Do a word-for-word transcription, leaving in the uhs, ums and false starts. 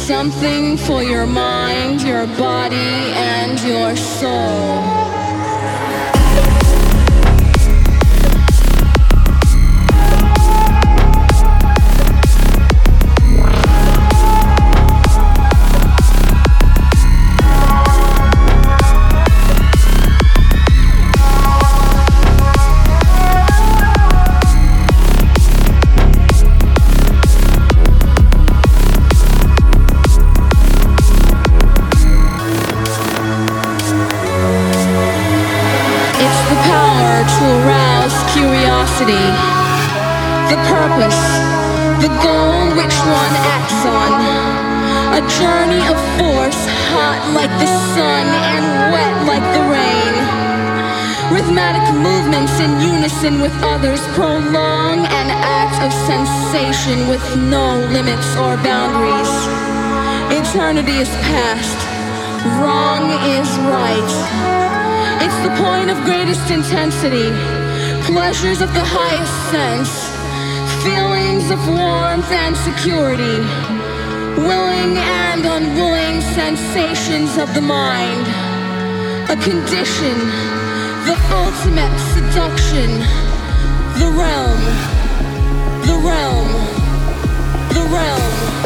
Something for your mind, your body, and your soul. The purpose, the goal which one acts on. A journey of force, hot like the sun and wet like the rain. Rhythmic movements in unison with others prolong an act of sensation with no limits or boundaries. Eternity is past, wrong is right. It's the point of greatest intensity. Pleasures of the highest sense, feelings of warmth and security, willing and unwilling sensations of the mind, a condition, the ultimate seduction, the realm, the realm, the realm.